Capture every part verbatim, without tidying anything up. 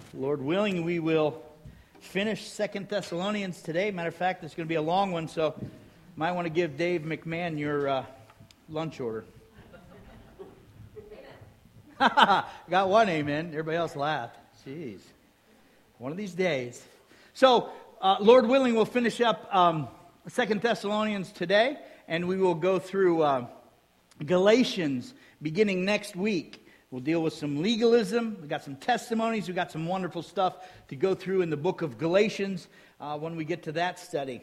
Lord willing, we will finish Second Thessalonians today. Matter of fact, it's going to be a long one, so you might want to give Dave McMahon your uh, lunch order. Got one amen. Everybody else laughed. Jeez. One of these days. So, uh, Lord willing, we'll finish up um, Second Thessalonians today, and we will go through uh, Galatians beginning next week. We'll deal with some legalism. We've got some testimonies. We've got some wonderful stuff to go through in the book of Galatians uh, when we get to that study.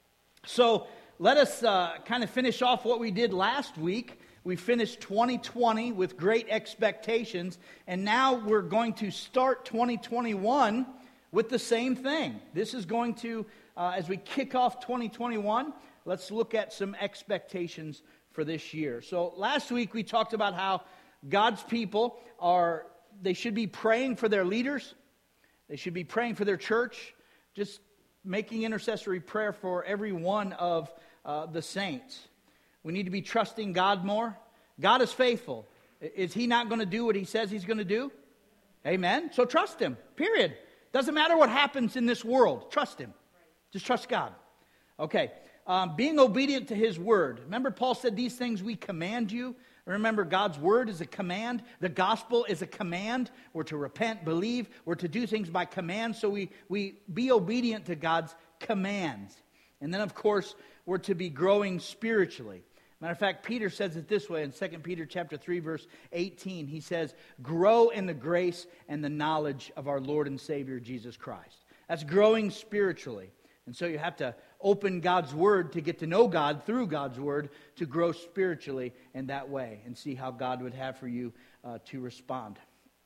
So let us uh, kind of finish off what we did last week. We finished twenty twenty with great expectations, and now we're going to start twenty twenty-one with the same thing. This is going to, uh, as we kick off twenty twenty-one, let's look at some expectations for this year. So last week we talked about how God's people are, they should be praying for their leaders. They should be praying for their church, just making intercessory prayer for every one of uh, the saints. We need to be trusting God more. God is faithful. Is He not going to do what He says He's going to do? Amen. So trust Him, period. Doesn't matter what happens in this world. Trust Him. Just trust God. Okay. Um, being obedient to His word. Remember, Paul said, these things we command you. Remember, God's word is a command. The gospel is a command. We're to repent, believe. We're to do things by command. So we, we be obedient to God's commands. And then, of course, we're to be growing spiritually. Matter of fact, Peter says it this way in Second Peter chapter three, verse eighteen. He says, grow in the grace and the knowledge of our Lord and Savior, Jesus Christ. That's growing spiritually. And so you have to open God's Word to get to know God through God's Word, to grow spiritually in that way and see how God would have for you uh, to respond.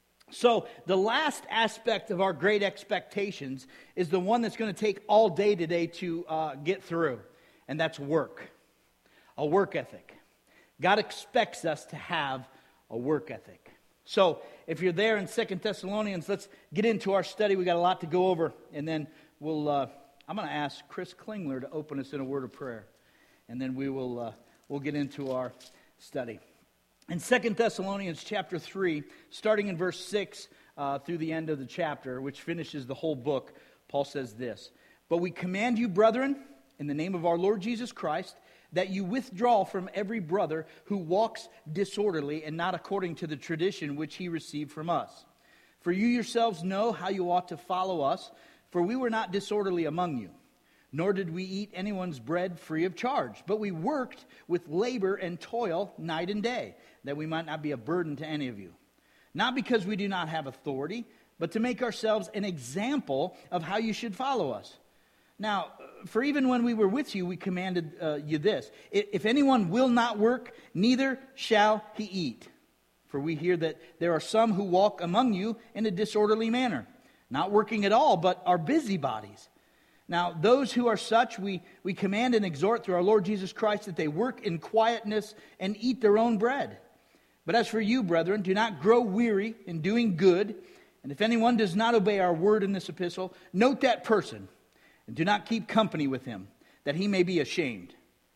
So the last aspect of our great expectations is the one that's going to take all day today to uh, get through, and that's work. A work ethic. God expects us to have a work ethic. So if you're there in Second Thessalonians, let's get into our study. We got a lot to go over, and then we'll... Uh, I'm going to ask Chris Klingler to open us in a word of prayer, and then we will uh, we'll get into our study. In Second Thessalonians chapter three, starting in verse six uh, through the end of the chapter, which finishes the whole book, Paul says this, "But we command you, brethren, in the name of our Lord Jesus Christ, that you withdraw from every brother who walks disorderly and not according to the tradition which he received from us. For you yourselves know how you ought to follow us, for we were not disorderly among you, nor did we eat anyone's bread free of charge, but we worked with labor and toil night and day, that we might not be a burden to any of you. Not because we do not have authority, but to make ourselves an example of how you should follow us. Now, for even when we were with you, we commanded uh, you this, if anyone will not work, neither shall he eat. For we hear that there are some who walk among you in a disorderly manner, not working at all, but are busybodies. Now, those who are such, we, we command and exhort through our Lord Jesus Christ that they work in quietness and eat their own bread. But as for you, brethren, do not grow weary in doing good. And if anyone does not obey our word in this epistle, note that person, and do not keep company with him, that he may be ashamed.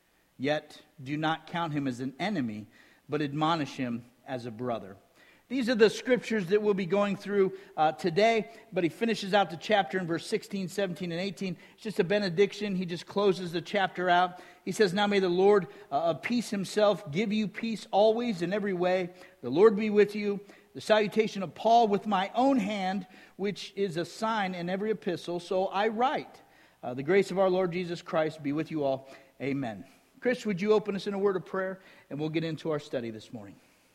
Yet do not count him as an enemy, but admonish him as a brother." These are the scriptures that we'll be going through uh, today, but he finishes out the chapter in verse sixteen, seventeen, and eighteen. It's just a benediction. He just closes the chapter out. He says, "Now may the Lord uh, of peace himself give you peace always in every way. The Lord be with you. The salutation of Paul with my own hand, which is a sign in every epistle. So I write. Uh, the grace of our Lord Jesus Christ be with you all. Amen." Chris, would you open us in a word of prayer, and we'll get into our study this morning.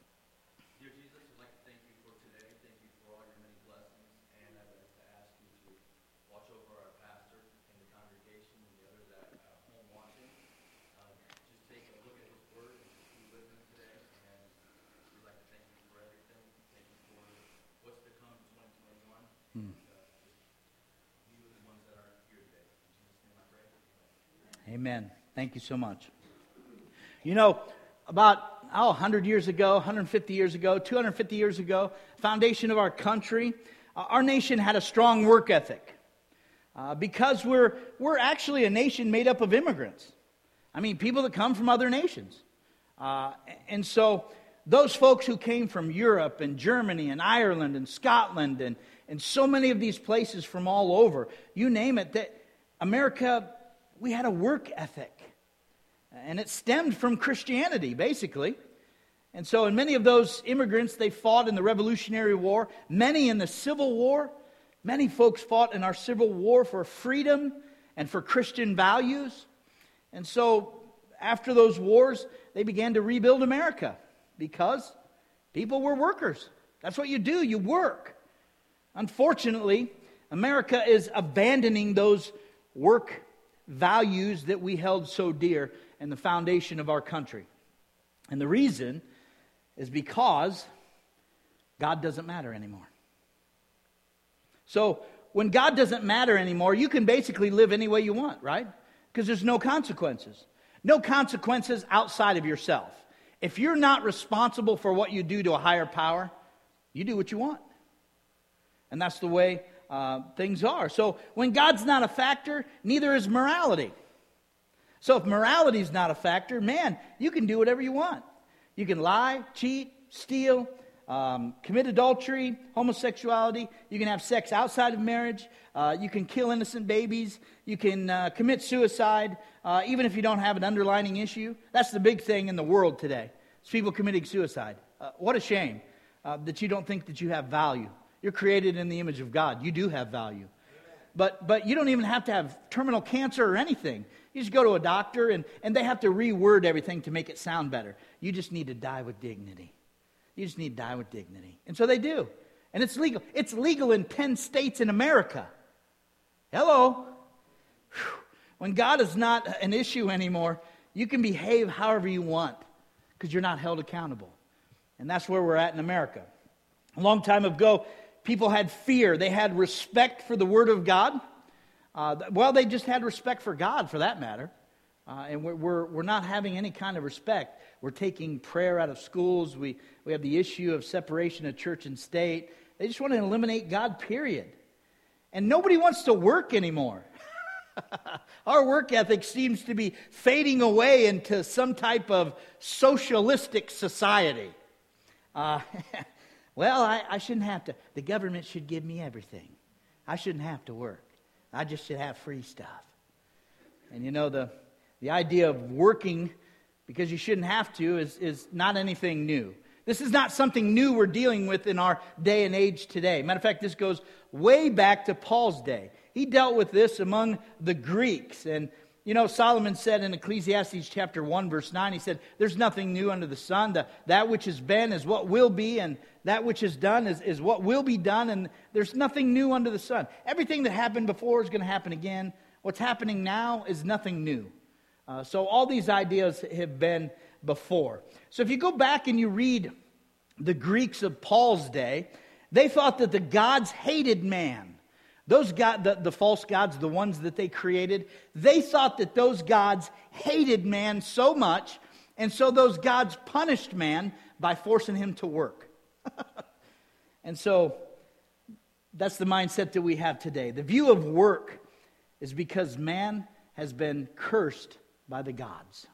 Amen. Thank you so much. You know, about oh, one hundred years ago, one hundred fifty years ago, two hundred fifty years ago, foundation of our country, uh, our nation had a strong work ethic. Uh, because we're we're actually a nation made up of immigrants. I mean, people that come from other nations. Uh, and so those folks who came from Europe and Germany and Ireland and Scotland and, and so many of these places from all over, you name it, that America, we had a work ethic. And it stemmed from Christianity, basically. And so in many of those immigrants, they fought in the Revolutionary War, many in the Civil War. Many folks fought in our Civil War for freedom and for Christian values. And so after those wars, they began to rebuild America because people were workers. That's what you do, you work. Unfortunately, America is abandoning those work values that we held so dear and the foundation of our country. And the reason is because God doesn't matter anymore. So when God doesn't matter anymore, you can basically live any way you want, right? Because there's no consequences. No consequences outside of yourself. If you're not responsible for what you do to a higher power, you do what you want. And that's the way uh, things are. So when God's not a factor, neither is morality. So if morality is not a factor, man, you can do whatever you want. You can lie, cheat, steal, um, commit adultery, homosexuality. You can have sex outside of marriage. Uh, you can kill innocent babies. You can uh, commit suicide, uh, even if you don't have an underlying issue. That's the big thing in the world today. It's people committing suicide. Uh, what a shame uh, that you don't think that you have value. You're created in the image of God. You do have value. But but you don't even have to have terminal cancer or anything. You just go to a doctor and, and they have to reword everything to make it sound better. You just need to die with dignity. You just need to die with dignity. And so they do. And it's legal. It's legal in ten states in America. Hello. Whew. When God is not an issue anymore, you can behave however you want because you're not held accountable. And that's where we're at in America. A long time ago, people had fear. They had respect for the Word of God. Uh, well, they just had respect for God, for that matter. Uh, and we're, we're we're not having any kind of respect. We're taking prayer out of schools. We, we have the issue of separation of church and state. They just want to eliminate God, period. And nobody wants to work anymore. Our work ethic seems to be fading away into some type of socialistic society. Uh, well, I, I shouldn't have to. The government should give me everything. I shouldn't have to work. I just should have free stuff. And you know, the the idea of working because you shouldn't have to is, is not anything new. This is not something new we're dealing with in our day and age today. Matter of fact, this goes way back to Paul's day. He dealt with this among the Greeks. And, you know, Solomon said in Ecclesiastes chapter one, verse nine, he said, there's nothing new under the sun. The, that which has been is what will be, and that which is done is, is what will be done, and there's nothing new under the sun. Everything that happened before is going to happen again. What's happening now is nothing new. Uh, so all these ideas have been before. So if you go back and you read the Greeks of Paul's day, they thought that the gods hated man. Those god, the, the false gods, the ones that they created, they thought that those gods hated man so much, and so those gods punished man by forcing him to work. And so that's the mindset that we have today. The view of work is because man has been cursed by the gods.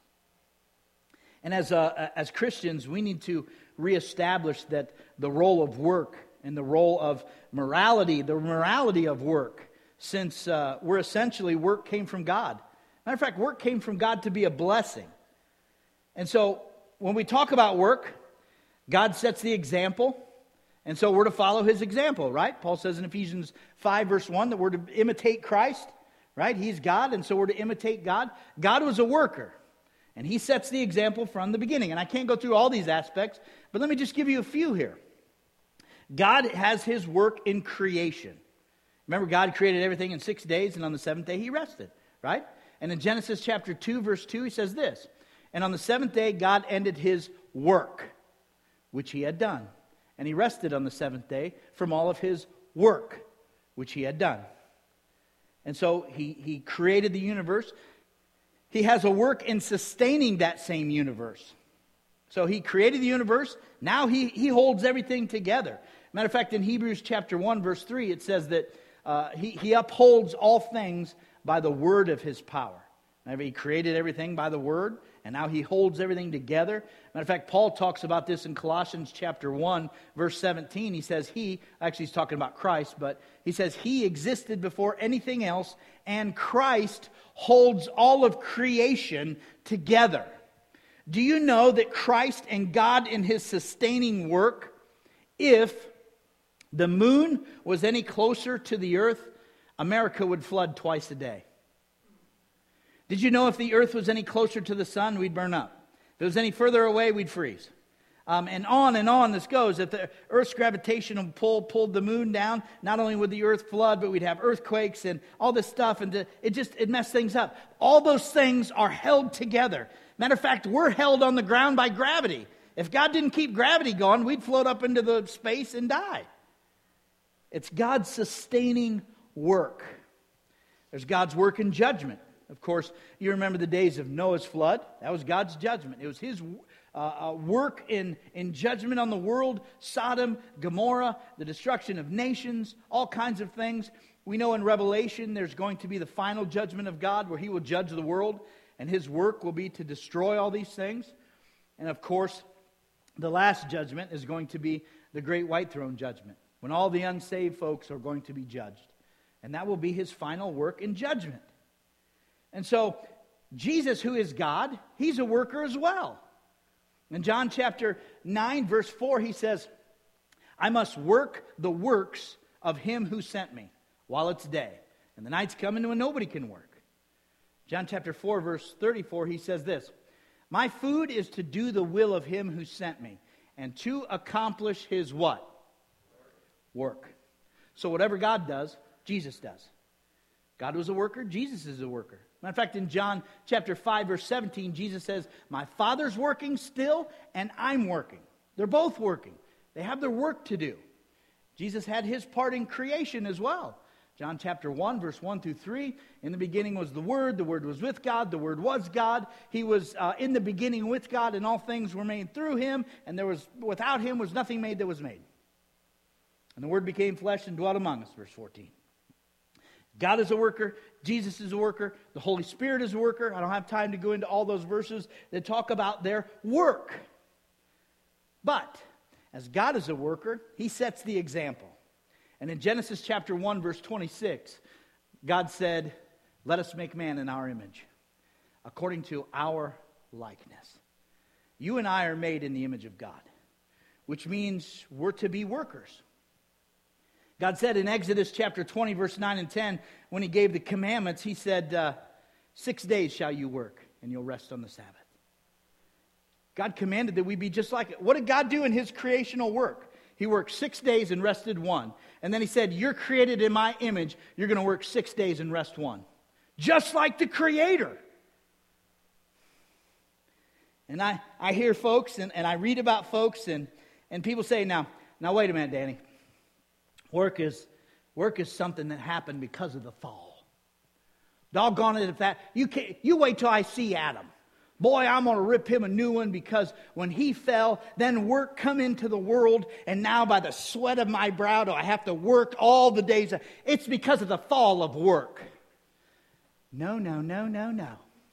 And as uh, as Christians, we need to reestablish that the role of work and the role of morality, the morality of work, since uh, we're essentially, work came from God. Matter of fact, work came from God to be a blessing. And so when we talk about work, God sets the example, and so we're to follow His example, right? Paul says in Ephesians five, verse one, that we're to imitate Christ, right? He's God, and so we're to imitate God. God was a worker, and He sets the example from the beginning. And I can't go through all these aspects, but let me just give you a few here. God has His work in creation. Remember, God created everything in six days, and on the seventh day He rested, right? And in Genesis chapter two, verse two, He says this, and on the seventh day God ended His work, which He had done. And He rested on the seventh day from all of His work, which He had done. And so he, he created the universe. He has a work in sustaining that same universe. So He created the universe. Now he, he holds everything together. Matter of fact, in Hebrews chapter one, verse three, it says that uh, he, he upholds all things by the word of His power. He created everything by the Word, and now He holds everything together. Matter of fact, Paul talks about this in Colossians chapter one, verse seventeen. He says He, actually he's talking about Christ, but he says He existed before anything else, and Christ holds all of creation together. Do you know that Christ and God in His sustaining work, if the moon was any closer to the earth, America would flood twice a day? Did you know if the earth was any closer to the sun, we'd burn up? If it was any further away, we'd freeze. Um, and on and on this goes. If the earth's gravitational pull pulled the moon down, not only would the earth flood, but we'd have earthquakes and all this stuff. And to, it just, it messed things up. All those things are held together. Matter of fact, we're held on the ground by gravity. If God didn't keep gravity going, we'd float up into the space and die. It's God's sustaining work. There's God's work in judgment. Of course, you remember the days of Noah's flood. That was God's judgment. It was His uh, uh, work in, in judgment on the world. Sodom, Gomorrah, the destruction of nations, all kinds of things. We know in Revelation there's going to be the final judgment of God where He will judge the world. And His work will be to destroy all these things. And of course, the last judgment is going to be the great white throne judgment, when all the unsaved folks are going to be judged. And that will be His final work in judgment. And so, Jesus, who is God, He's a worker as well. In John chapter nine, verse four, He says, I must work the works of Him who sent me while it's day. And the night's coming when nobody can work. John chapter four, verse thirty-four, He says this, my food is to do the will of Him who sent me, and to accomplish His what? Work. So whatever God does, Jesus does. God was a worker, Jesus is a worker. Matter of fact, in John chapter five, verse seventeen, Jesus says, my Father's working still, and I'm working. They're both working. They have their work to do. Jesus had His part in creation as well. John chapter one, verse one through three, in the beginning was the Word, the Word was with God, the Word was God. He was uh, in the beginning with God, and all things were made through Him, and there was without Him was nothing made that was made. And the Word became flesh and dwelt among us, verse fourteen. God is a worker, Jesus is a worker, the Holy Spirit is a worker. I don't have time to go into all those verses that talk about their work. But, as God is a worker, He sets the example. And in Genesis chapter one, verse twenty-six, God said, let us make man in our image, according to our likeness. You and I are made in the image of God, which means we're to be workers. God said in Exodus chapter twenty, verse nine and ten, when He gave the commandments, He said, uh, six days shall you work, and you'll rest on the Sabbath. God commanded that we be just like it. What did God do in His creational work? He worked six days and rested one. And then He said, you're created in my image. You're going to work six days and rest one. Just like the Creator. And I, I hear folks, and, and I read about folks, and, and people say, now, now wait a minute, Danny. Work is, work is something that happened because of the fall. Doggone it if that, you, can't, you wait till I see Adam. Boy, I'm going to rip him a new one because when he fell, then work come into the world, and now by the sweat of my brow do I have to work all the days. It's because of the fall of work. No, no, no, no, no.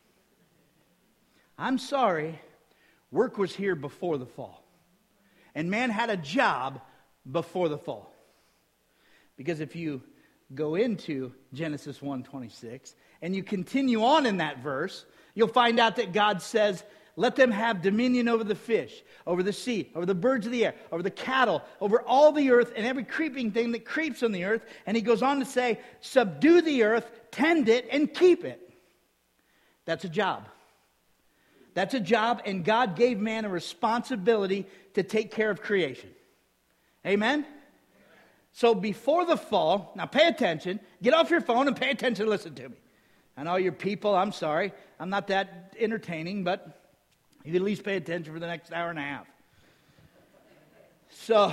I'm sorry. Work was here before the fall. And man had a job before the fall. Because if you go into Genesis one twenty-six and you continue on in that verse, you'll find out that God says, let them have dominion over the fish, over the sea, over the birds of the air, over the cattle, over all the earth and every creeping thing that creeps on the earth. And He goes on to say, subdue the earth, tend it, and keep it. That's a job. That's a job, and God gave man a responsibility to take care of creation. Amen? So before the fall, now pay attention, get off your phone and pay attention and listen to me. I know you're people, I'm sorry, I'm not that entertaining, but you can at least pay attention for the next hour and a half. So,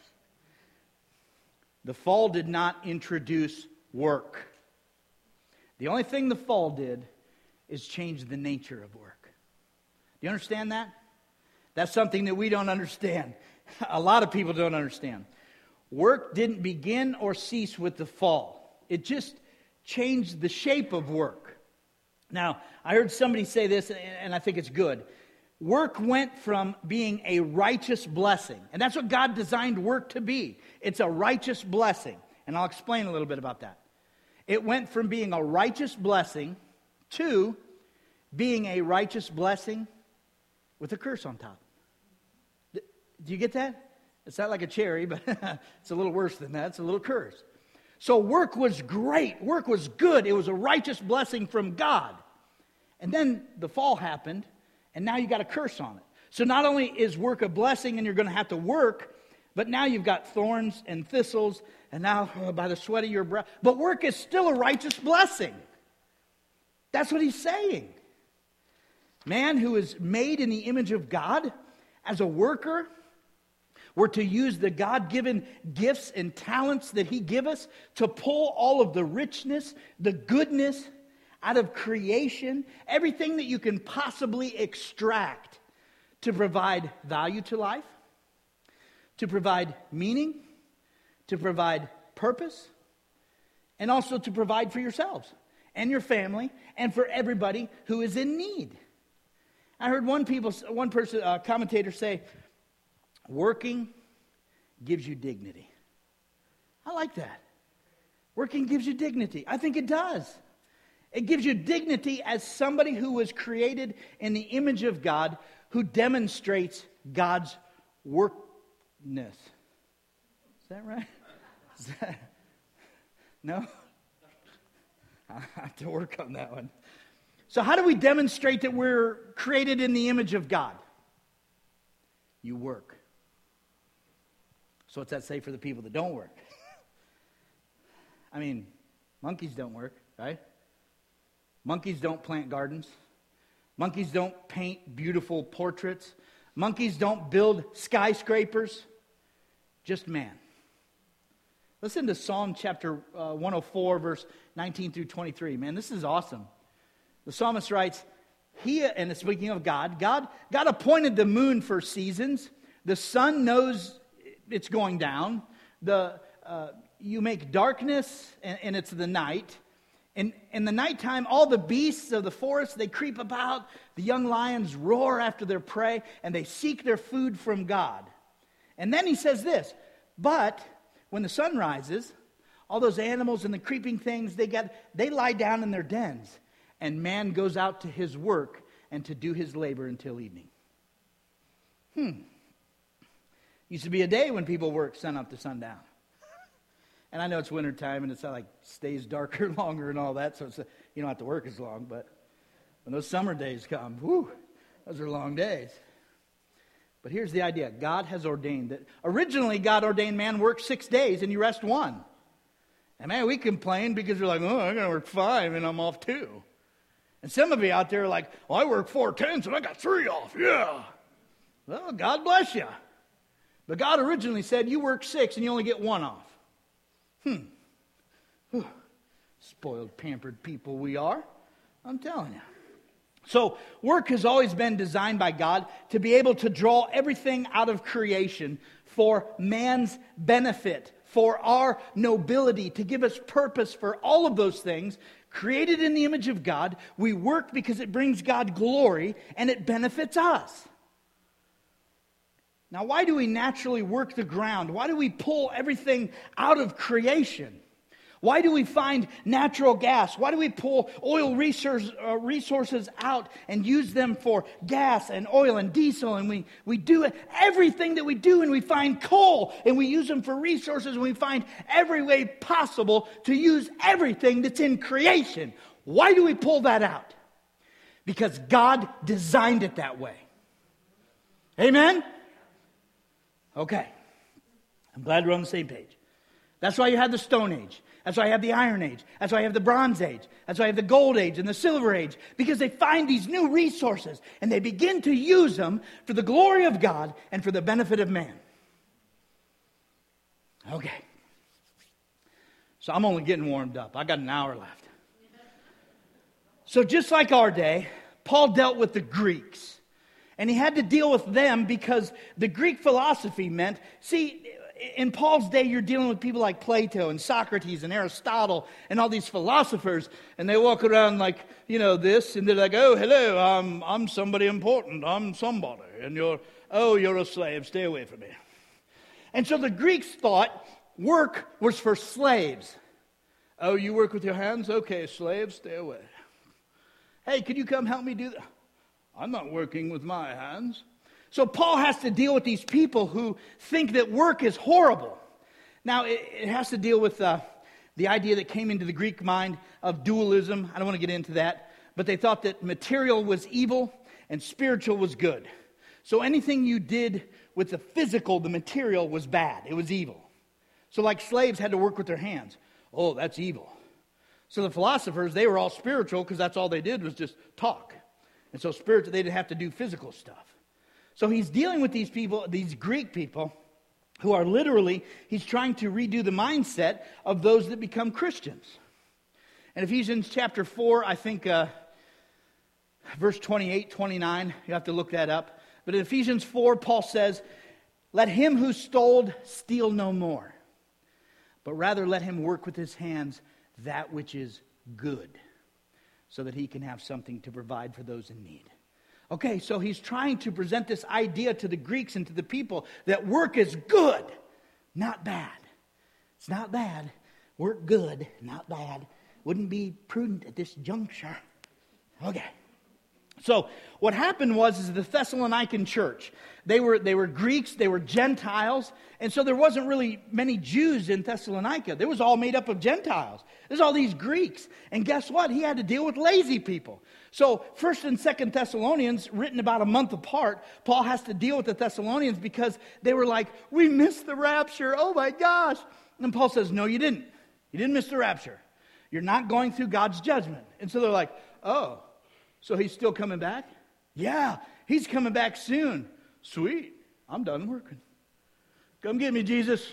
the fall did not introduce work. The only thing the fall did is change the nature of work. Do you understand that? That's something that we don't understand. A lot of people don't understand. Work didn't begin or cease with the fall. It just changed the shape of work. Now, I heard somebody say this, and I think it's good. Work went from being a righteous blessing, and that's what God designed work to be. It's a righteous blessing, and I'll explain a little bit about that. It went from being a righteous blessing to being a righteous blessing with a curse on top. Do you get that? It's not like a cherry, but it's a little worse than that. It's a little curse. So work was great. Work was good. It was a righteous blessing from God. And then the fall happened, and now you got a curse on it. So not only is work a blessing and you're going to have to work, but now you've got thorns and thistles, and now oh, by the sweat of your brow. But work is still a righteous blessing. That's what he's saying. Man who is made in the image of God as a worker, we're to use the God-given gifts and talents that he gives us to pull all of the richness, the goodness out of creation, everything that you can possibly extract to provide value to life, to provide meaning, to provide purpose, and also to provide for yourselves and your family and for everybody who is in need. I heard one people, one person, uh, commentator say, working gives you dignity. I like that. Working gives you dignity. I think it does. It gives you dignity as somebody who was created in the image of God, who demonstrates God's workness. Is that right? Is that, no? I have to work on that one. So how do we demonstrate that we're created in the image of God? You work. So what's that say for the people that don't work? I mean, monkeys don't work, right? Monkeys don't plant gardens. Monkeys don't paint beautiful portraits. Monkeys don't build skyscrapers. Just man. Listen to Psalm chapter uh, one oh four, verse nineteen through twenty-three. Man, this is awesome. The psalmist writes, He, and speaking of God, God, God appointed the moon for seasons. The sun knows it's going down. The uh, you make darkness, and, and it's the night. In, in the nighttime, all the beasts of the forest, they creep about. The young lions roar after their prey, and they seek their food from God. And then he says this, but when the sun rises, all those animals and the creeping things, they get they lie down in their dens, and man goes out to his work and to do his labor until evening. Hmm. Used to be a day when people work sun up to sundown. And I know it's wintertime and it's not like stays darker longer and all that, so it's, you don't have to work as long. But when those summer days come, whew, those are long days. But here's the idea. God has ordained that. Originally, God ordained man work six days and you rest one. And man, we complain because we're like, oh, I'm going to work five and I'm off two. And some of you out there are like, well, I work four tens and I got three off. Yeah. Well, God bless you. But God originally said you work six and you only get one off. Hmm. Whew. Spoiled, pampered people we are. I'm telling you. So work has always been designed by God to be able to draw everything out of creation for man's benefit, for our nobility, to give us purpose for all of those things. Created in the image of God, we work because it brings God glory and it benefits us. Now, why do we naturally work the ground? Why do we pull everything out of creation? Why do we find natural gas? Why do we pull oil resource, uh, resources out and use them for gas and oil and diesel? And we, we do everything that we do, and we find coal and we use them for resources, and we find every way possible to use everything that's in creation. Why do we pull that out? Because God designed it that way. Amen? Okay. I'm glad we're on the same page. That's why you have the Stone Age. That's why I have the Iron Age. That's why I have the Bronze Age. That's why I have the Gold Age and the Silver Age. Because they find these new resources and they begin to use them for the glory of God and for the benefit of man. Okay. So I'm only getting warmed up. I got an hour left. So just like our day, Paul dealt with the Greeks. And he had to deal with them because the Greek philosophy meant, see, in Paul's day, you're dealing with people like Plato and Socrates and Aristotle and all these philosophers, and they walk around like, you know, this, and they're like, oh, hello, I'm, I'm somebody important, I'm somebody, and you're, oh, you're a slave, stay away from me. And so the Greeks thought work was for slaves. Oh, you work with your hands? Okay, slaves, stay away. Hey, could you come help me do that? I'm not working with my hands. So Paul has to deal with these people who think that work is horrible. Now, it, it has to deal with uh, the idea that came into the Greek mind of dualism. I don't want to get into that. But they thought that material was evil and spiritual was good. So anything you did with the physical, the material, was bad. It was evil. So like slaves had to work with their hands. Oh, that's evil. So the philosophers, they were all spiritual because that's all they did was just talk. And so spiritual, they didn't have to do physical stuff. So he's dealing with these people, these Greek people, who are literally, he's trying to redo the mindset of those that become Christians. In Ephesians chapter four, I think, uh, verse twenty-eight, twenty-nine, you have to look that up. But in Ephesians four, Paul says, let him who stole steal no more, but rather let him work with his hands that which is good, so that he can have something to provide for those in need. Okay, so he's trying to present this idea to the Greeks and to the people that work is good, not bad. It's not bad. Work good, not bad. Wouldn't be prudent at this juncture. Okay. So what happened was is the Thessalonican church, they were they were Greeks, they were Gentiles, and so there wasn't really many Jews in Thessalonica. They was all made up of Gentiles. There's all these Greeks. And guess what? He had to deal with lazy people. So First and Second Thessalonians, written about a month apart, Paul has to deal with the Thessalonians because they were like, we missed the rapture. Oh my gosh. And Paul says, no, you didn't. You didn't miss the rapture. You're not going through God's judgment. And so they're like, oh, so he's still coming back? Yeah, he's coming back soon. Sweet. I'm done working. Come get me, Jesus.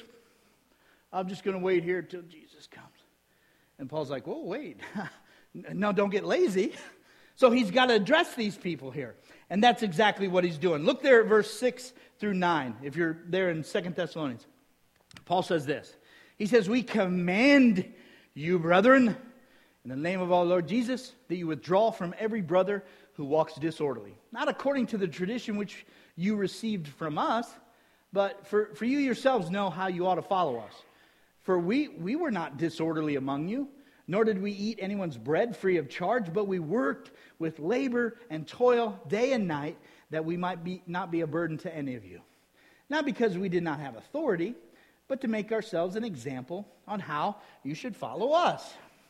I'm just going to wait here till Jesus comes. And Paul's like, whoa, wait. No, don't get lazy. So he's got to address these people here. And that's exactly what he's doing. Look there at verse six through nine, if you're there in Second Thessalonians. Paul says this. He says, we command you, brethren, in the name of our Lord Jesus, that you withdraw from every brother who walks disorderly. Not according to the tradition which you received from us, but for, for you yourselves know how you ought to follow us. For we, we were not disorderly among you, nor did we eat anyone's bread free of charge, but we worked with labor and toil day and night, that we might be not be a burden to any of you. Not because we did not have authority, but to make ourselves an example on how you should follow us.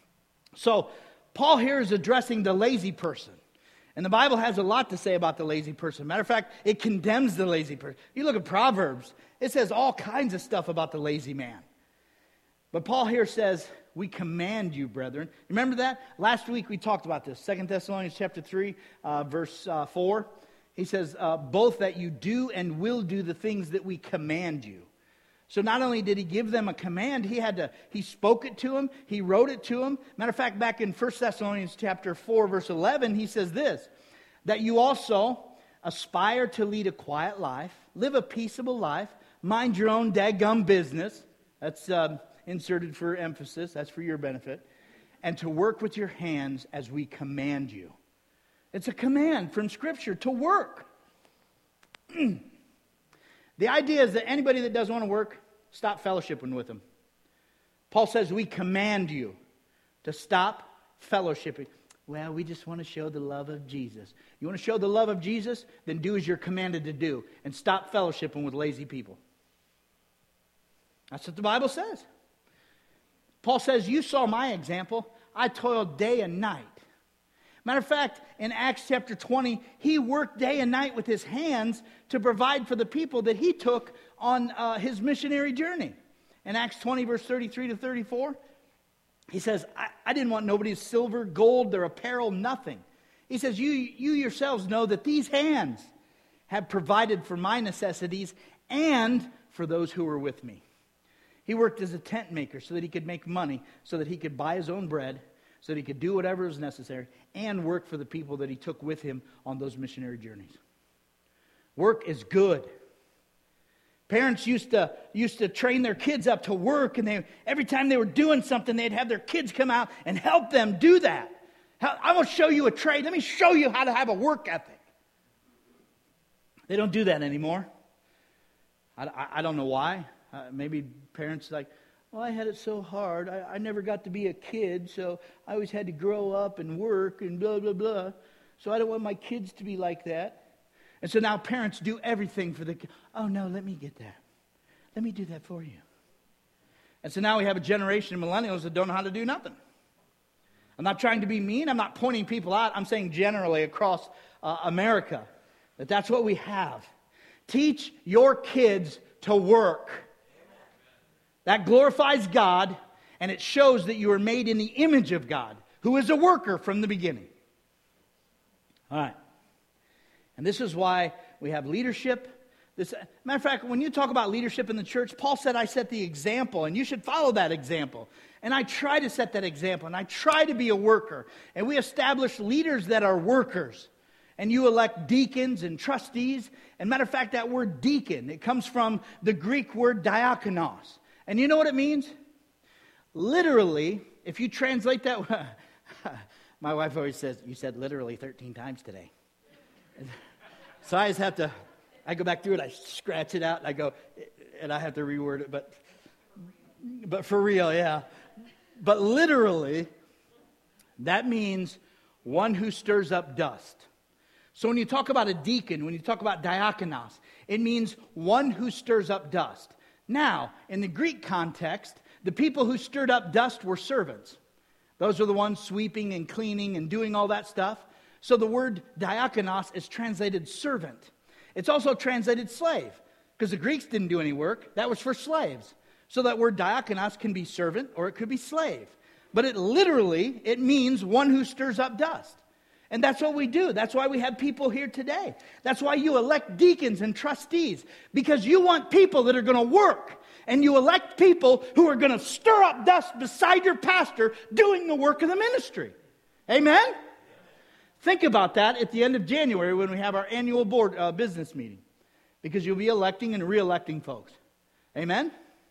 So, Paul here is addressing the lazy person. And the Bible has a lot to say about the lazy person. Matter of fact, it condemns the lazy person. You look at Proverbs, it says all kinds of stuff about the lazy man. But Paul here says, we command you, brethren. Remember that? Last week we talked about this. Second Thessalonians chapter three, uh, verse uh, four. He says, uh, both that you do and will do the things that we command you. So not only did he give them a command, he had to, he spoke it to them, he wrote it to them. Matter of fact, back in First Thessalonians chapter four, verse eleven, he says this, that you also aspire to lead a quiet life, live a peaceable life, mind your own daggum business. That's uh, inserted for emphasis, that's for your benefit. And to work with your hands as we command you. It's a command from Scripture to work. The idea is that anybody that doesn't want to work, stop fellowshipping with them. Paul says we command you to stop fellowshipping. Well, we just want to show the love of Jesus. You want to show the love of Jesus? Then do as you're commanded to do. And stop fellowshipping with lazy people. That's what the Bible says. Paul says, you saw my example. I toiled day and night. Matter of fact, in Acts chapter twenty, he worked day and night with his hands to provide for the people that he took on uh, his missionary journey. In Acts twenty, verse thirty-three to thirty-four, he says, I, I didn't want nobody's silver, gold, their apparel, nothing. He says, you, you yourselves know that these hands have provided for my necessities and for those who were with me. He worked as a tent maker so that he could make money, so that he could buy his own bread, so that he could do whatever was necessary, and work for the people that he took with him on those missionary journeys. Work is good. Parents used to used to train their kids up to work, and they every time they were doing something, they'd have their kids come out and help them do that. How, I'm going to show you a trade. Let me show you how to have a work ethic. They don't do that anymore. I, I, I don't know why. Uh, maybe parents are like, well, I had it so hard. I, I never got to be a kid, so I always had to grow up and work and blah, blah, blah. So I don't want my kids to be like that. And so now parents do everything for the kids. Oh, no, let me get that. Let me do that for you. And so now we have a generation of millennials that don't know how to do nothing. I'm not trying to be mean. I'm not pointing people out. I'm saying generally across uh, America that that's what we have. Teach your kids to work. That glorifies God, and it shows that you are made in the image of God, who is a worker from the beginning. All right. And this is why we have leadership. This, matter of fact, when you talk about leadership in the church, Paul said, I set the example, and you should follow that example. And I try to set that example, and I try to be a worker. And we establish leaders that are workers. And you elect deacons and trustees. And matter of fact, that word deacon, it comes from the Greek word diakonos. And you know what it means? Literally, if you translate that, my wife always says, you said literally thirteen times today. So I just have to, I go back through it, I scratch it out, and I go, and I have to reword it, but, but for real, yeah. But literally, that means one who stirs up dust. So when you talk about a deacon, when you talk about diakonos, it means one who stirs up dust. Now, in the Greek context, the people who stirred up dust were servants. Those are the ones sweeping and cleaning and doing all that stuff. So the word diakonos is translated servant. It's also translated slave, because the Greeks didn't do any work. That was for slaves. So that word diakonos can be servant or it could be slave. But it literally, it means one who stirs up dust. And that's what we do. That's why we have people here today. That's why you elect deacons and trustees, because you want people that are going to work. And you elect people who are going to stir up dust beside your pastor doing the work of the ministry. Amen? Think about that at the end of January when we have our annual board uh, business meeting, because you'll be electing and re-electing folks. Amen?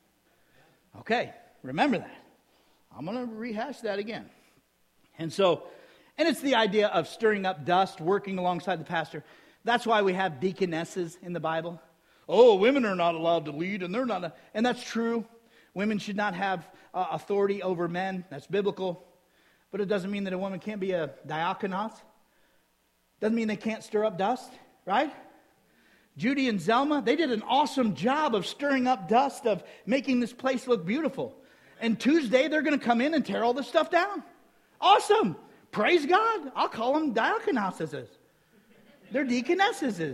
Okay, remember that. I'm going to rehash that again. And so, and it's the idea of stirring up dust, working alongside the pastor. That's why we have deaconesses in the Bible. Oh, women are not allowed to lead, and they're not, a, and that's true. Women should not have uh, authority over men. That's biblical. But it doesn't mean that a woman can't be a diakonos. Doesn't mean they can't stir up dust, right? Judy and Zelma, they did an awesome job of stirring up dust, of making this place look beautiful. And Tuesday, they're going to come in and tear all this stuff down. Awesome. Praise God. I'll call them diakonesses. They're deaconesses.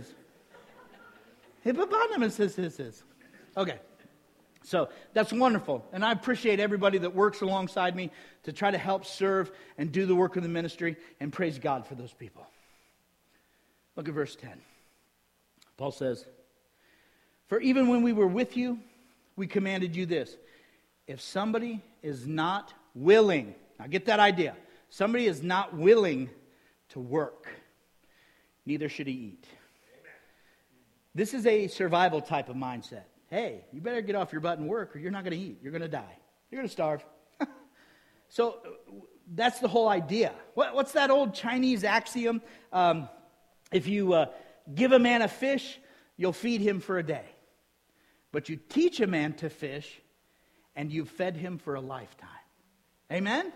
Hippopotamuses. Okay. So that's wonderful. And I appreciate everybody that works alongside me to try to help serve and do the work of the ministry, and praise God for those people. Look at verse ten. Paul says, for even when we were with you, we commanded you this. If somebody is not willing, now get that idea. Somebody is not willing to work, neither should he eat. Amen. This is a survival type of mindset. Hey, you better get off your butt and work, or you're not going to eat. You're going to die. You're going to starve. So that's the whole idea. What, what's that old Chinese axiom? Um, if you uh, give a man a fish, you'll feed him for a day. But you teach a man to fish, and you've fed him for a lifetime. Amen?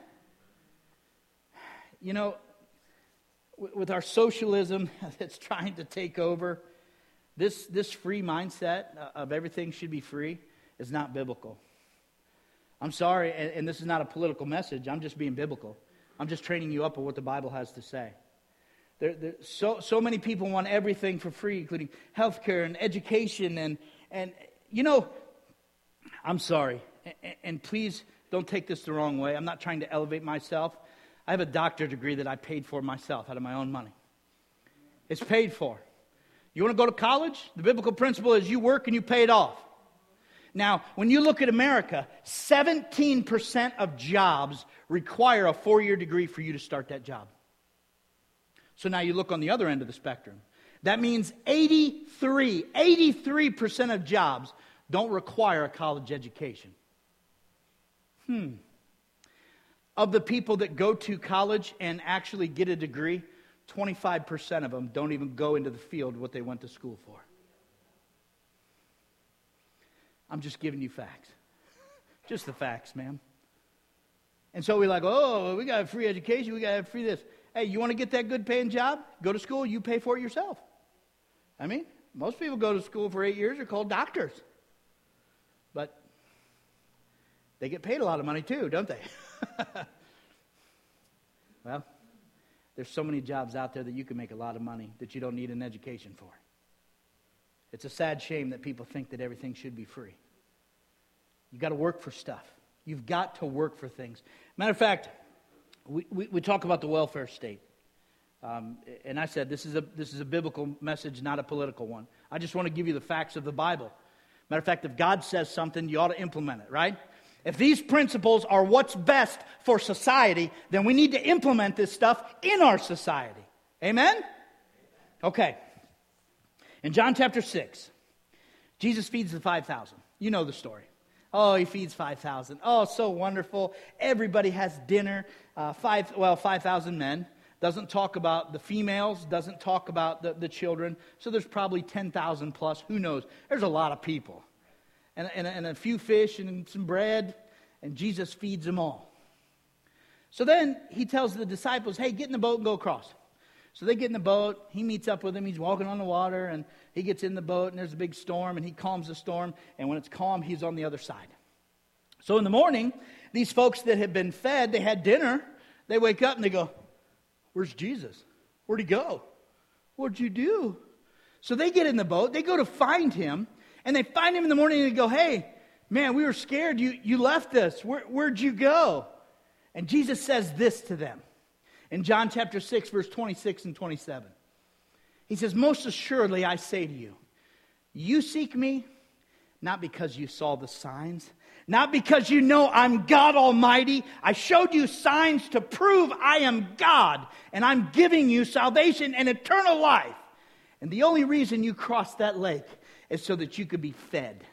You know, with our socialism that's trying to take over, this, this free mindset of everything should be free is not biblical. I'm sorry, and, and this is not a political message. I'm just being biblical. I'm just training you up on what the Bible has to say. There, there, so, so many people want everything for free, including healthcare and education. And, and you know, I'm sorry, and, and please don't take this the wrong way. I'm not trying to elevate myself. I have a doctorate degree that I paid for myself out of my own money. It's paid for. You want to go to college? The biblical principle is you work and you pay it off. Now, when you look at America, seventeen percent of jobs require a four-year degree for you to start that job. So now you look on the other end of the spectrum. That means eighty-three, eighty-three percent of jobs don't require a college education. Hmm. Of the people that go to college and actually get a degree, twenty-five percent of them don't even go into the field what they went to school for. I'm just giving you facts. Just the facts, ma'am. And so we're like, oh, we got to have free education. We got to have free this. Hey, you want to get that good paying job? Go to school. You pay for it yourself. I mean, most people go to school for eight years are called doctors. But they get paid a lot of money too, don't they? Well, there's so many jobs out there that you can make a lot of money that you don't need an education for. It's a sad shame that people think that everything should be free. You've got to work for stuff. You've got to work for things. Matter of fact, we, we, we talk about the welfare state. Um, and I said this is a this is a biblical message, not a political one. I just want to give you the facts of the Bible. Matter of fact, if God says something, you ought to implement it, right? If these principles are what's best for society, then we need to implement this stuff in our society. Amen? Okay. In John chapter six, Jesus feeds the five thousand. You know the story. Oh, he feeds five thousand. Oh, so wonderful. Everybody has dinner. Uh, five, well, five thousand men. Doesn't talk about the females. Doesn't talk about the, the children. So there's probably ten thousand plus. Who knows? There's a lot of people. And, and, and a few fish and some bread. And Jesus feeds them all. So then he tells the disciples, hey, get in the boat and go across. So they get in the boat. He meets up with them. He's walking on the water. And he gets in the boat. And there's a big storm. And he calms the storm. And when it's calm, he's on the other side. So in the morning, these folks that had been fed, they had dinner. They wake up and they go, where's Jesus? Where'd he go? What'd you do? So they get in the boat. They go to find him. And they find him in the morning and they go, hey, man, we were scared. You, you left us. Where, where'd you go? And Jesus says this to them. In John chapter six, verse twenty-six and twenty-seven. He says, most assuredly I say to you, you seek me not because you saw the signs, not because you know I'm God Almighty. I showed you signs to prove I am God, and I'm giving you salvation and eternal life. And the only reason you crossed that lake is so that you could be fed.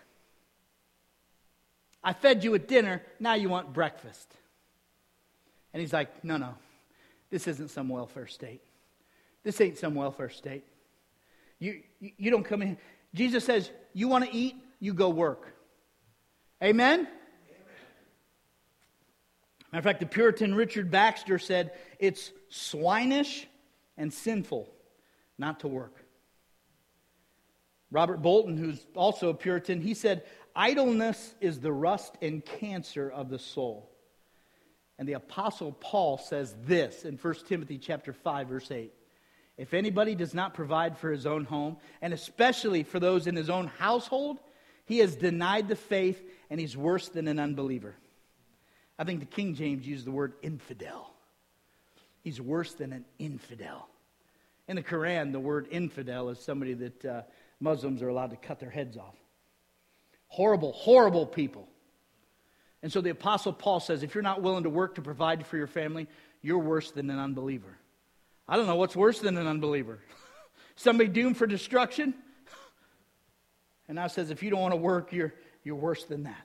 I fed you at dinner, now you want breakfast. And he's like, no, no. This isn't some welfare state. This ain't some welfare state. You, you, you don't come in. Jesus says, you want to eat, you go work. Amen? Amen? Matter of fact, the Puritan Richard Baxter said, it's swinish and sinful not to work. Robert Bolton, who's also a Puritan, he said, idleness is the rust and cancer of the soul. And the Apostle Paul says this in First Timothy chapter five, verse eight. If anybody does not provide for his own home, and especially for those in his own household, he has denied the faith, and he's worse than an unbeliever. I think the King James used the word infidel. He's worse than an infidel. In the Quran, the word infidel is somebody that uh, Muslims are allowed to cut their heads off. Horrible, horrible people. And so the Apostle Paul says, if you're not willing to work to provide for your family, you're worse than an unbeliever. I don't know what's worse than an unbeliever. Somebody doomed for destruction? And now it says, if you don't want to work, you're, you're worse than that.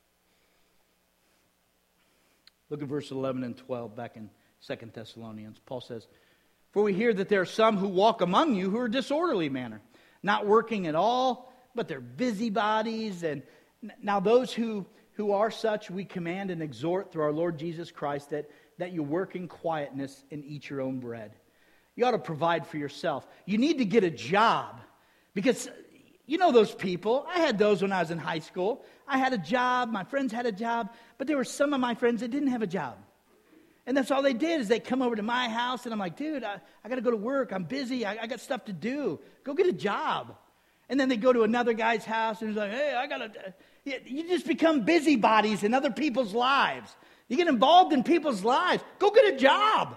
Look at verse eleven and twelve back in Second Thessalonians. Paul says, for we hear that there are some who walk among you who are disorderly manner, not working at all, but they're busybodies. And now those who, who are such, we command and exhort through our Lord Jesus Christ that, that you work in quietness and eat your own bread. You ought to provide for yourself. You need to get a job. Because you know those people. I had those when I was in high school. I had a job. My friends had a job. But there were some of my friends that didn't have a job. And that's all they did is they come over to my house. And I'm like, dude, I, I got to go to work. I'm busy. I, I got stuff to do. Go get a job. And then they go to another guy's house. And he's like, hey, I got to... You just become busybodies in other people's lives. You get involved in people's lives. Go get a job.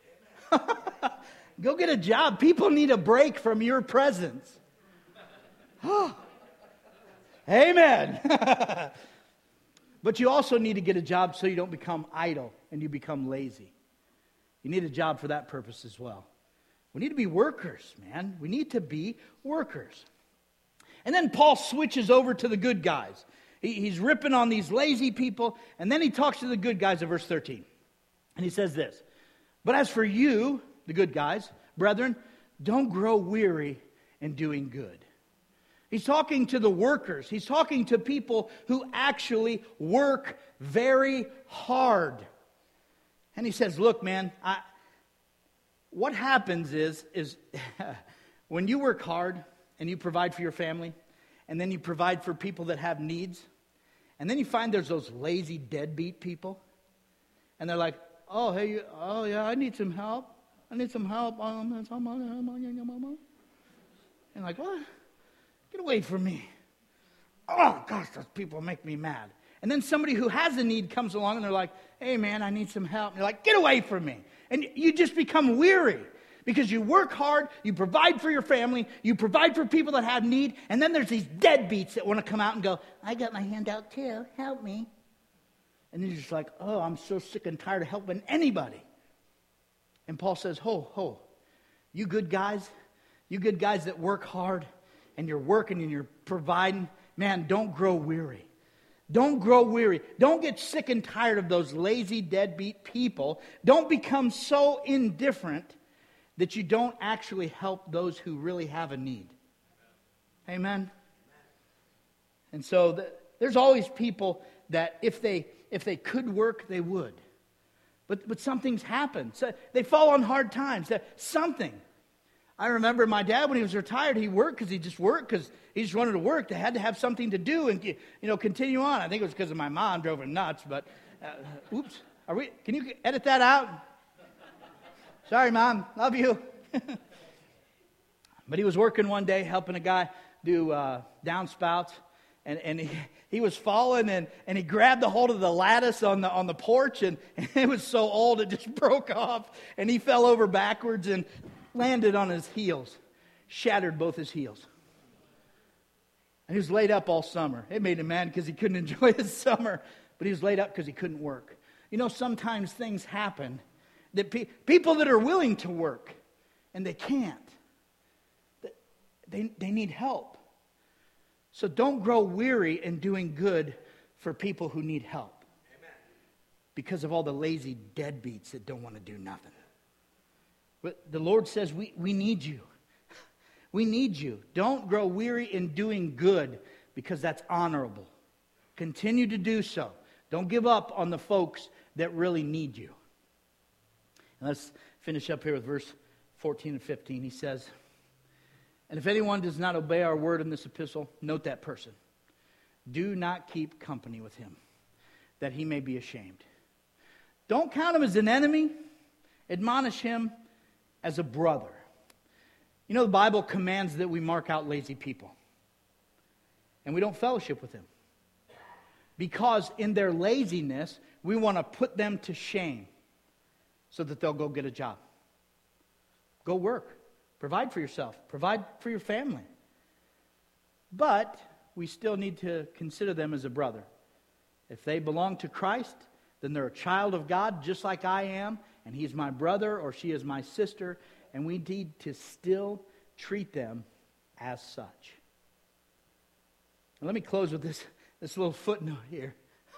Go get a job. People need a break from your presence. Amen. But you also need to get a job so you don't become idle and you become lazy. You need a job for that purpose as well. We need to be workers, man. We need to be workers. And then Paul switches over to the good guys. He, he's ripping on these lazy people, and then he talks to the good guys in verse thirteen. And he says this, "But as for you, the good guys, brethren, don't grow weary in doing good." He's talking to the workers. He's talking to people who actually work very hard. And he says, look, man, I, what happens is, is when you work hard and you provide for your family, and then you provide for people that have needs, and then you find there's those lazy deadbeat people, and they're like, oh, hey, you, oh yeah, I need some help. I need some help. And like, what? Get away from me. Oh, gosh, those people make me mad. And then somebody who has a need comes along and they're like, hey, man, I need some help. And you're like, get away from me. And you just become weary because you work hard, you provide for your family, you provide for people that have need, and then there's these deadbeats that want to come out and go, I got my hand out too, help me. And you're just like, oh, I'm so sick and tired of helping anybody. And Paul says, ho, ho, you good guys, you good guys that work hard, and you're working and you're providing, man, don't grow weary. Don't grow weary. Don't get sick and tired of those lazy, deadbeat people. Don't become so indifferent that you don't actually help those who really have a need. Amen? And so the, there's always people that if they if they could work, they would. But but something's happened. So they fall on hard times. Something. I remember my dad, when he was retired, he worked because he just worked because he just wanted to work. They had to have something to do and, you know, continue on. I think it was because of my mom drove him nuts, but, uh, oops. Are we? Can you edit that out? Sorry, Mom. Love you. But he was working one day, helping a guy do uh, downspouts, and, and he, he was falling, and, and he grabbed the hold of the lattice on the on the porch, and, and it was so old it just broke off, and he fell over backwards and landed on his heels, shattered both his heels. And he was laid up all summer. It made him mad because he couldn't enjoy his summer, but he was laid up because he couldn't work. You know, sometimes things happen that pe- people that are willing to work and they can't. They, they need help. So don't grow weary in doing good for people who need help. Amen. Because of all the lazy deadbeats that don't want to do nothing. But the Lord says, we, we need you. We need you. Don't grow weary in doing good because that's honorable. Continue to do so. Don't give up on the folks that really need you. And let's finish up here with verse fourteen and fifteen. He says, and if anyone does not obey our word in this epistle, note that person. Do not keep company with him, that he may be ashamed. Don't count him as an enemy. Admonish him as a brother. You know, the Bible commands that we mark out lazy people. And we don't fellowship with them. Because in their laziness, we want to put them to shame so that they'll go get a job. Go work. Provide for yourself. Provide for your family. But we still need to consider them as a brother. If they belong to Christ, then they're a child of God just like I am. And he's my brother or she is my sister. And we need to still treat them as such. And let me close with this, this little footnote here.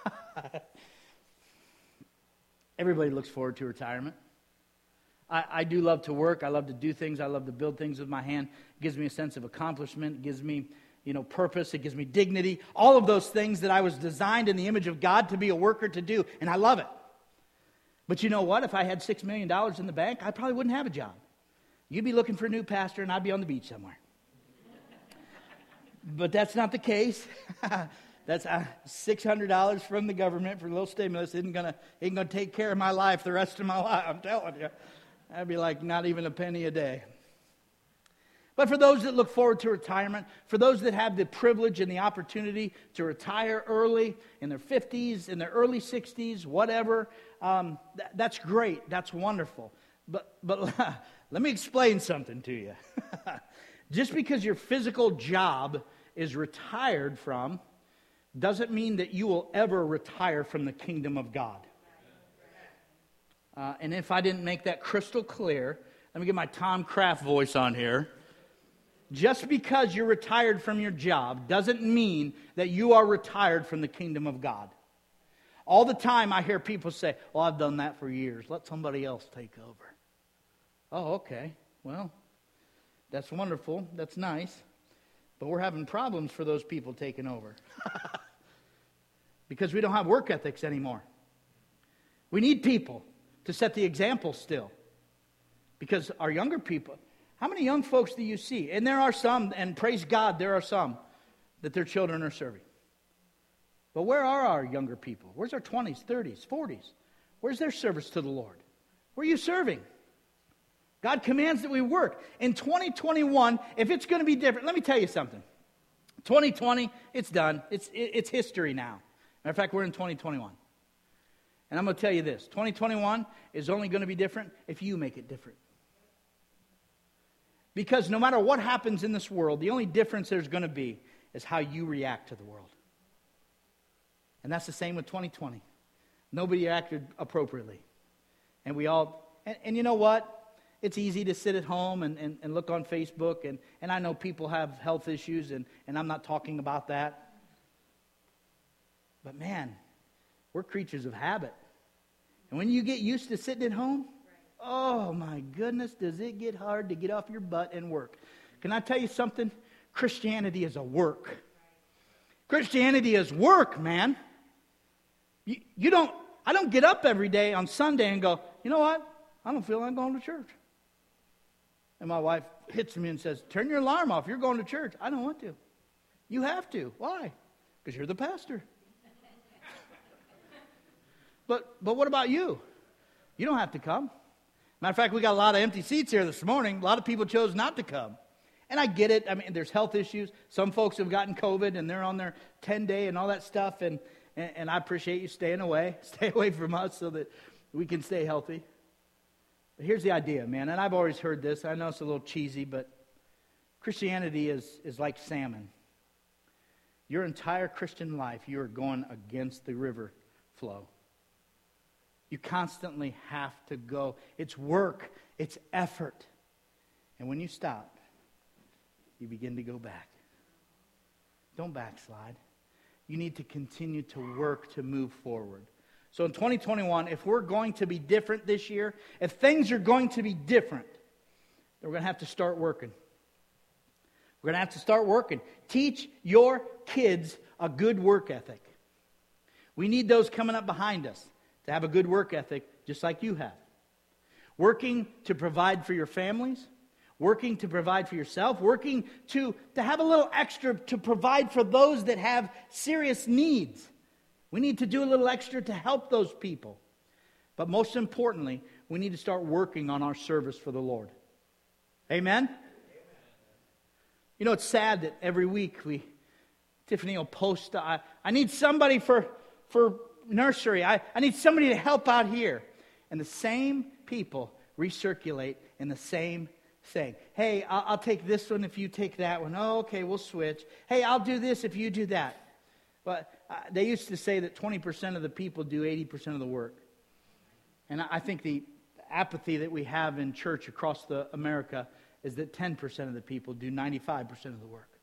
Everybody looks forward to retirement. I, I do love to work. I love to do things. I love to build things with my hand. It gives me a sense of accomplishment. It gives me, you know, purpose. It gives me dignity. All of those things that I was designed in the image of God to be a worker to do. And I love it. But you know what? If I had six million dollars in the bank, I probably wouldn't have a job. You'd be looking for a new pastor, and I'd be on the beach somewhere. But that's not the case. That's uh, six hundred dollars from the government for a little stimulus. Isn't gonna isn't gonna take care of my life the rest of my life. I'm telling you, that'd be like not even a penny a day. But for those that look forward to retirement, for those that have the privilege and the opportunity to retire early in their fifties, in their early sixties, whatever, um, th- that's great. That's wonderful. But but let me explain something to you. Just because your physical job is retired from doesn't mean that you will ever retire from the kingdom of God. Uh, and if I didn't make that crystal clear, let me get my Tom Kraft voice on here. Just because you're retired from your job doesn't mean that you are retired from the kingdom of God. All the time I hear people say, well, I've done that for years. Let somebody else take over. Oh, okay. Well, that's wonderful. That's nice. But we're having problems for those people taking over. Because we don't have work ethics anymore. We need people to set the example still. Because our younger people, how many young folks do you see? And there are some, and praise God, there are some that their children are serving. But where are our younger people? Where's our twenties, thirties, forties? Where's their service to the Lord? Where are you serving? God commands that we work. In twenty twenty-one, if it's going to be different, let me tell you something. twenty twenty, it's done. It's, it's history now. Matter of fact, we're in twenty twenty-one. And I'm going to tell you this. twenty twenty-one is only going to be different if you make it different. Because no matter what happens in this world, the only difference there's going to be is how you react to the world. And that's the same with twenty twenty. Nobody acted appropriately. And we all, and, and you know what? It's easy to sit at home and, and, and look on Facebook. And, and I know people have health issues, and, and I'm not talking about that. But man, we're creatures of habit. And when you get used to sitting at home, oh my goodness, does it get hard to get off your butt and work. Can I tell you something? Christianity is a work. Christianity is work, man. You, you don't, I don't get up every day on Sunday and go, you know what? I don't feel like going to church. And my wife hits me and says, turn your alarm off. You're going to church. I don't want to. You have to. Why? Because you're the pastor. But but what about you? You don't have to come. Matter of fact, we got a lot of empty seats here this morning. A lot of people chose not to come. And I get it. I mean, there's health issues. Some folks have gotten COVID, and they're on their ten-day and all that stuff. And, and, and I appreciate you staying away. Stay away from us so that we can stay healthy. But here's the idea, man. And I've always heard this. I know it's a little cheesy, but Christianity is, is like salmon. Your entire Christian life, you are going against the river flow. You constantly have to go. It's work. It's effort. And when you stop, you begin to go back. Don't backslide. You need to continue to work to move forward. So in twenty twenty-one, if we're going to be different this year, if things are going to be different, then we're going to have to start working. We're going to have to start working. Teach your kids a good work ethic. We need those coming up behind us to have a good work ethic just like you have. Working to provide for your families. Working to provide for yourself. Working to, to have a little extra to provide for those that have serious needs. We need to do a little extra to help those people. But most importantly, we need to start working on our service for the Lord. Amen? Amen. You know, it's sad that every week we, Tiffany will post, I, I need somebody for, for nursery. I, I need somebody to help out here. And the same people recirculate in the same thing. Hey, I'll, I'll take this one if you take that one. Oh, okay, we'll switch. Hey, I'll do this if you do that. But uh, they used to say that twenty percent of the people do eighty percent of the work. And I, I think the apathy that we have in church across the America is that ten percent of the people do ninety-five percent of the work.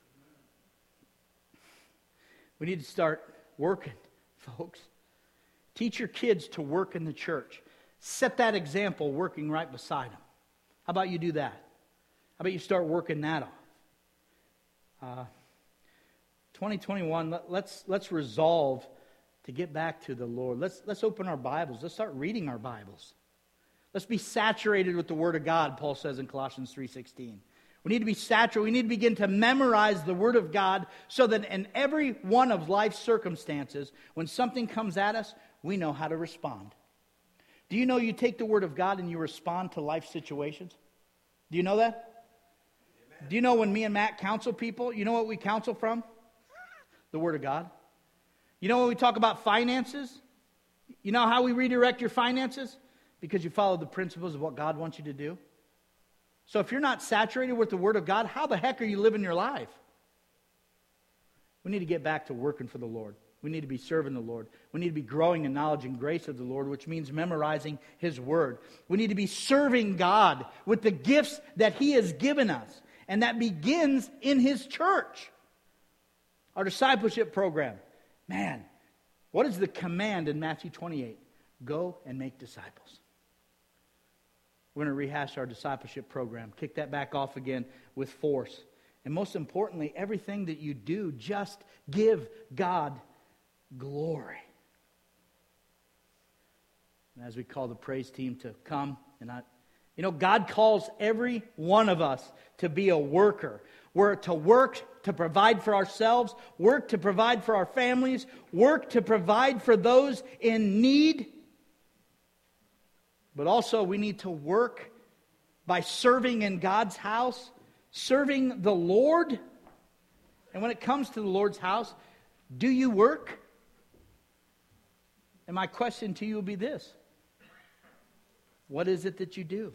We need to start working, folks. Teach your kids to work in the church. Set that example working right beside them. How about you do that? How about you start working that off? Uh, twenty twenty-one, let, let's let's resolve to get back to the Lord. Let's let's open our Bibles. Let's start reading our Bibles. Let's be saturated with the Word of God, Paul says in Colossians three sixteen. We need to be saturated. We need to begin to memorize the Word of God so that in every one of life's circumstances, when something comes at us, we know how to respond. Do you know you take the Word of God and you respond to life situations? Do you know that? Amen. Do you know when me and Matt counsel people, you know what we counsel from? The Word of God. You know when we talk about finances? You know how we redirect your finances? Because you follow the principles of what God wants you to do. So if you're not saturated with the Word of God, how the heck are you living your life? We need to get back to working for the Lord. We need to be serving the Lord. We need to be growing in knowledge and grace of the Lord, which means memorizing His Word. We need to be serving God with the gifts that He has given us. And that begins in His church. Our discipleship program. Man, what is the command in Matthew twenty-eight? Go and make disciples. We're going to rehash our discipleship program. Kick that back off again with force. And most importantly, everything that you do, just give God glory. And as we call the praise team to come, and I, you know, God calls every one of us to be a worker. We're to work to provide for ourselves, work to provide for our families, work to provide for those in need. But also we need to work by serving in God's house, serving the Lord. And when it comes to the Lord's house, do you work? And my question to you will be this. What is it that you do?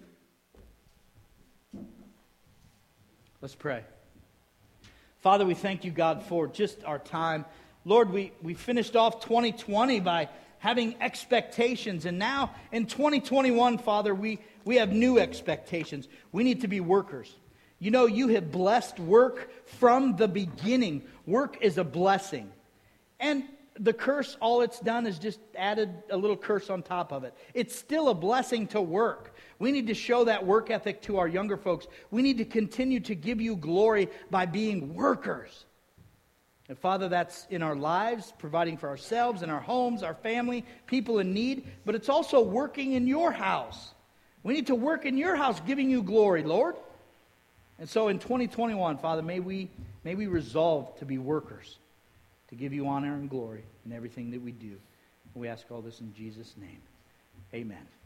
Let's pray. Father, we thank you, God, for just our time. Lord, we, we finished off twenty twenty by having expectations. And now in twenty twenty-one, Father, we, we have new expectations. We need to be workers. You know, you have blessed work from the beginning. Work is a blessing. And the curse, all it's done is just added a little curse on top of it. It's still a blessing to work. We need to show that work ethic to our younger folks. We need to continue to give you glory by being workers. And Father, that's in our lives, providing for ourselves, in our homes, our family, people in need. But it's also working in your house. We need to work in your house, giving you glory, Lord. And so in twenty twenty-one, Father, may we, may we resolve to be workers, to give you honor and glory in everything that we do. We ask all this in Jesus' name. Amen.